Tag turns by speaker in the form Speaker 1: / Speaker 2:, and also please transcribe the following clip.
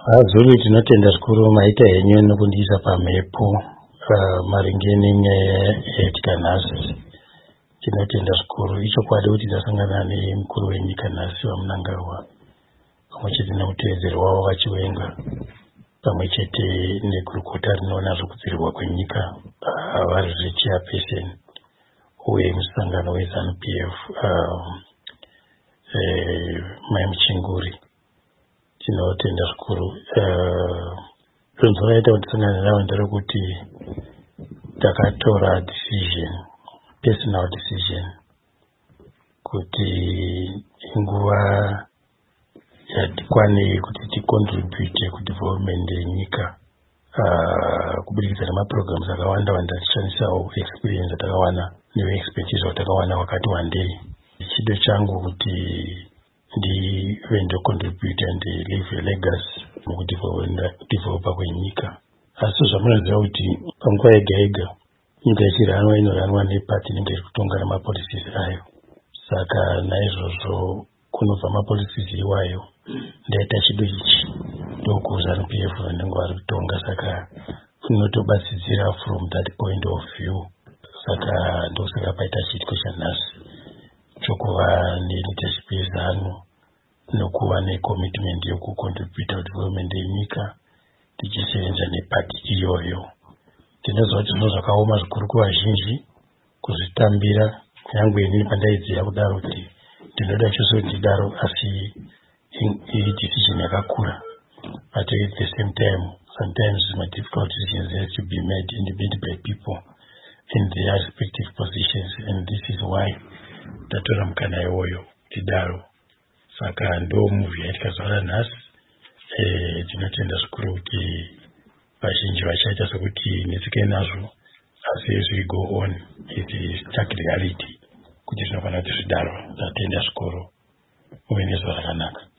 Speaker 1: Zulu tinotenda zvikuru maita henyu nokundiisa pamhepo maringe nenyaya yayatika nhasi. Tinotenda zvikuru. Ichokwadi kuti tasangana nemukuru wenyika nhasi waMnangagwa, pamwe chete nemutevedzeri wavo vachiwenga, pamwe chete negurukota rinoona zvekudzirirwa kwenyika vari zvechairperson uye musangano weZANU-PF Mai Muchinguri. Tinotenda zvikuru. Zvinhu zvakaita kuti tisangane navo nderekuti takatora personal decision kuti inguva yatikwanei kuti ticontribute kudevelopment yenyika kubudikidza nemaprograms akawanda wanda tichishandisawo experience atakawana neexpertise watakawana wakati wandei. Chido changu kuti ndive ndocontribute and leave a legacy mukudevelopa kwenyika. Asi zvamunoziva kuti panguva yega yega nyika ichiranwa inoranwa nepati inenge iri kutonga nemapolicies ayo. Saka naizvozvo kunobva mapolicies iwayo ndaita chido ichi ndokuZANU-PF vanenge vari kutonga, saka kunotobatsidzira from that point of view. Saka ndosaka paita chiitiko chanhasi chokuva neleadership yeZANU nokuva necommitment yokucontribute development yenyika tichisevenza nepati iyoyo. Tinoziva kuti zvinhu zvakaoma zvikuru kuvazhinji kuzvitambira, nyangwe inini pandaidziya kudaro kuti ndinoda chose ndidaro, asi decision yakakura. But at the same time, sometimes difficult decisions have to be made by people in their respective positions, and this is why tatora mukana iwoyo tidaro. Saka ndo movie yaitika zvara nhasi. Tinotenda zvikuru kuti vazhinji vachaita sokuti netsika nazvo, asi as we go on it is stark reality kuti zvinofanira kuti zvidaro. Tatenda zvikuru. Uve nezuva rakanaka.